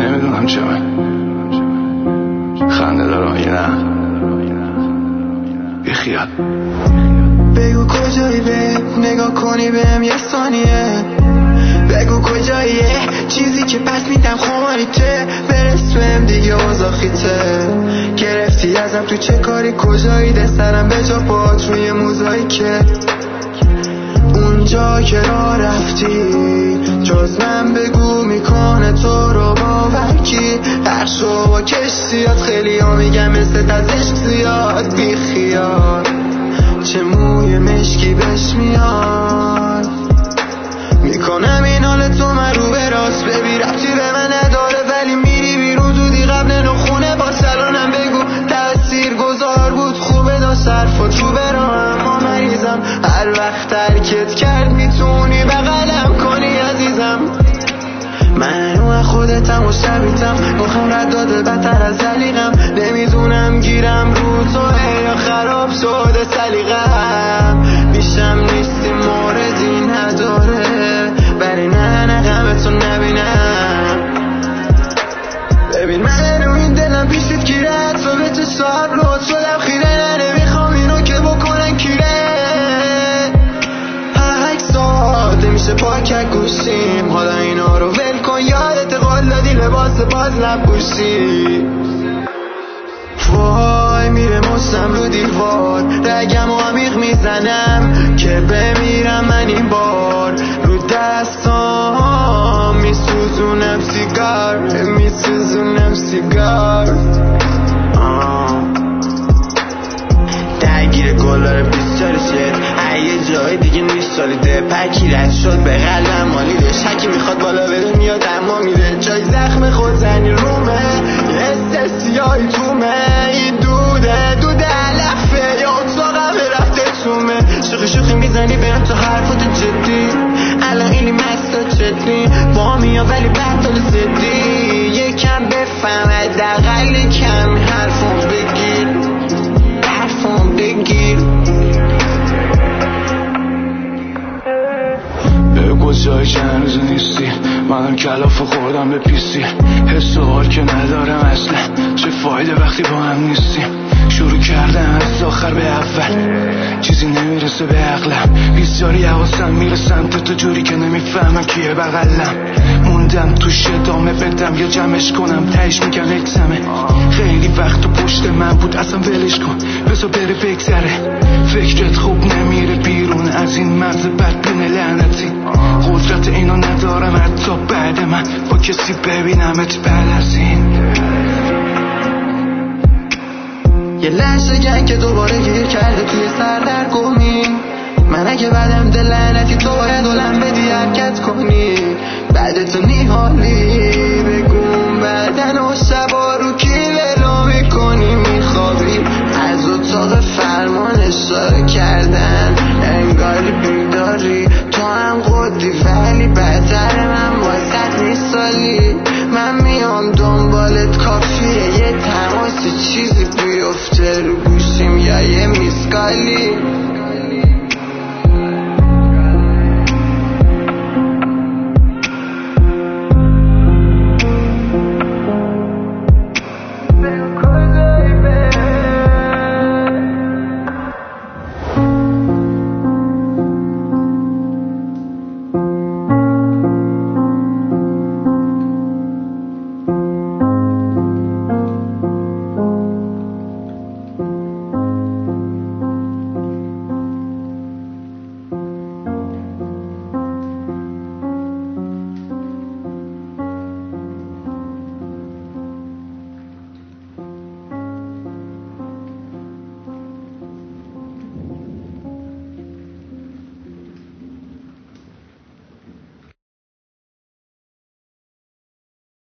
نمیدونم چه خنده دار آینه بی خیال. بگو کجایی به نگاه کنی بهم یه ثانیه، بگو کجاییه چیزی که پس میدم خماریته، برس بهم دیگه اوزاخیته، گرفتی ازم تو چه کاری کجایی، ده سرم به جا پات روی موزاییکه، اونجا که راه رفتی جز من بگو میکنه تو رو باور کی، عرش و با کشتیات خیلی ها میگم مثل از عشق زیاد، بی خیال چه موی مشکی بهش میاد، میکنم این حال تو من رو به راست، ببی ربطی به من نداره ولی میری بیرون زودی قبل نخونه با سلانم بگو تأثیر گذار بود، خوبه دا صرفات رو برام ما مریضم، هر وقت ترکت کرد میتونی بغلم کنی عزیزم، من خودتم و شبیتم، مخم رد داده بدتر از علیقم، نمیدونم گیرم رو تو یا خراب شده سلیقم، بیشم نیستی موردی نداره ولی نه غمتو نبینم، ببین من رو این دلم پیشت گیره تو به تو صاحب لود شدم خیره، نمیخوام اینو که بکنن کیره، هک ساده میشه پاکک گوشیم، حالا اینا رو ول کن یادت قول دادی لباس باز نپوشی، وای میره مستم رو دیوار رگم و عمیق میزنم که بمیرم من این بار، رو دستام میسوزونم سیگار درگیر گلار 20 شد یه جای دیگه نیست سالیده، پکی رد شد به قلبم مالیده، شکی میخواد بالا بره میاد اما میره، جای زخم خود زنی رومه یه سیاهی تومه، این دوده علفه یا اتاقم رفته تومه، شوخی میزنی برم تو حرفات جدی، الان اینی مستات جدی با میا ولی بطال زدی، یکم بفهم حداقل کم حرفم بگیر به کجایی که هنوز نیستی، منم کلافو خوردم به پیستی، حس و حال که ندارم اصلا، چه فایده وقتی با هم نیستیم، شروع کردم از آخر به اول، چیزی نمیرسه به عقلم، بیزاری حواسم میره سمت تو جوری که نمیفهمم کیه بغلم، موندم توش ادامه بدم یا جمعش کنم تهش میگن اکسمه، خیلی وقت تو پشت من بود اصلا ولش کن بذار بره بگذره، فکرت خوب نمیره بیرون از این مرز بدبین لعنتی، قدرت اینو ندارم حتی بعد من با کسی ببینمت بعد از این، یه لحظه گنگ که دوباره گیر کرده توی سردرگمی، من اگه بعدم دل لعنتی تو باید علم بدی حرکت کنی، بعد تو نیحالی بگم بدن و شبا رو کی ولو میکنی، میخوابی از اتاق فرمان اشاره کردن انگاری بیداری، تو هم قدی ولی بدتر من واسط نیستالی، من میام دنبالت کافیه یه تماس چیزی بیفته رو گوشیم یا یه میسکالی،